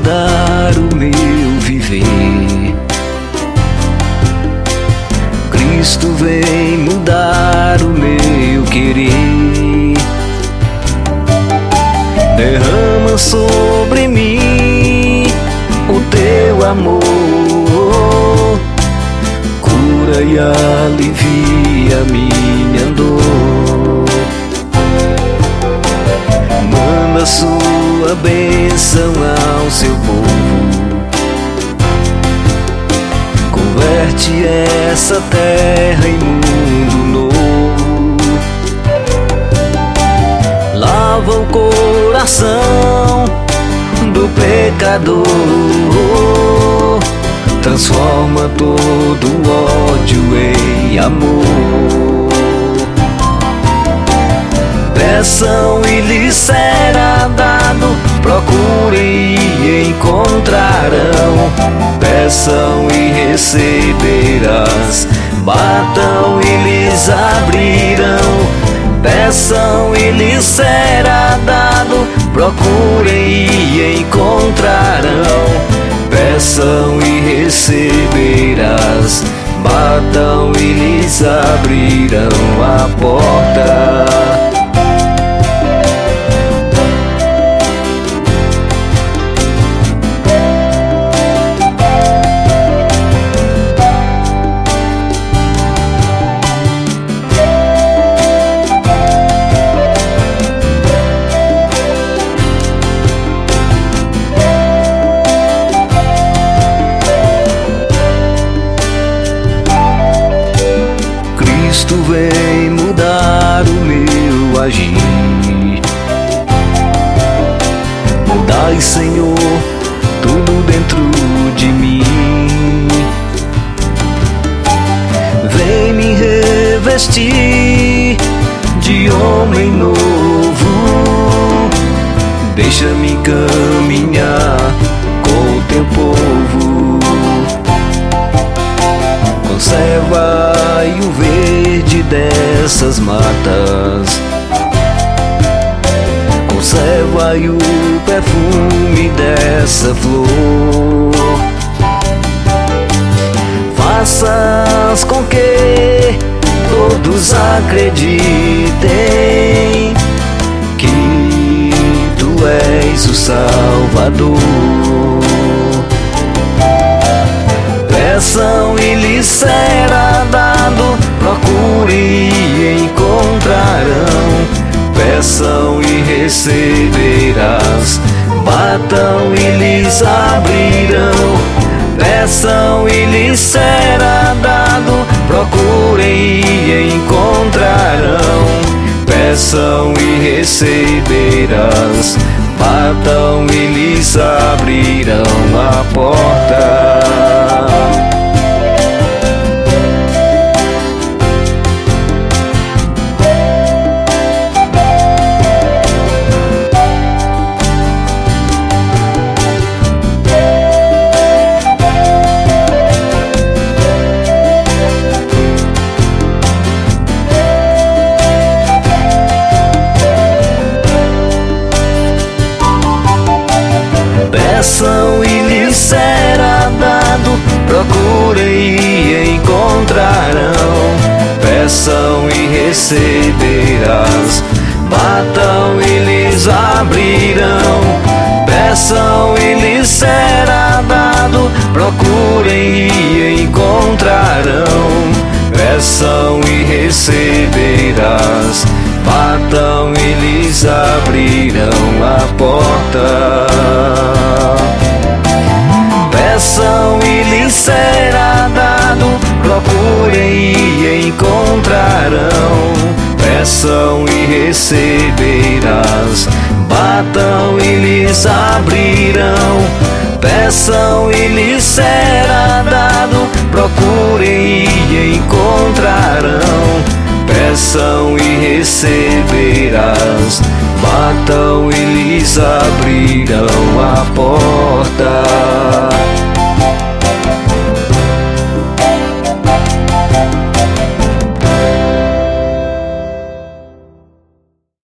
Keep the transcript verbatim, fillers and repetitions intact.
mudar o meu viver. Cristo vem mudar o meu querer. Derrama sobre mim o teu amor, cura e alivia minha dor. Manda sua bênção ao seu povo, converte essa terra em mundo novo. Lava o coração do pecador, transforma todo ódio em amor. Peçam e lhes será dado, procurem e encontrarão. Peçam e receberás, batam e lhes abrirão. Peçam e lhes será dado, procurem e encontrarão. Peçam e receberás, batam e lhes abrirão a porta. Cristo vem mudar o meu agir. Mudai, Senhor, tudo dentro de mim. Vem me revestir de homem novo. Deixa-me caminhar com o teu povo. Conservai o verde dessas matas, conservai o perfume dessa flor. Faças com que todos acreditem que tu és o Salvador. Peçam e lhes será dado, procurem e encontrarão. Peçam e receberás, batam e lhes abrirão. Peçam e lhes será dado, procurem e encontrarão. Peçam e receberás, batam e lhes abrirão a porta. Peçam e lhes será dado, procurem e encontrarão. Peçam e receberás, batam e lhes abrirão. Peçam e lhes será dado, procurem e encontrarão. Peçam e receberás, batam e lhes abrirão a porta. Peçam e lhes será dado, procurem e encontrarão. Peçam e receberás, batam e lhes abrirão. Peçam e lhes será dado, procurem e encontrarão. Peçam e receberás, batam e lhes abrirão a porta.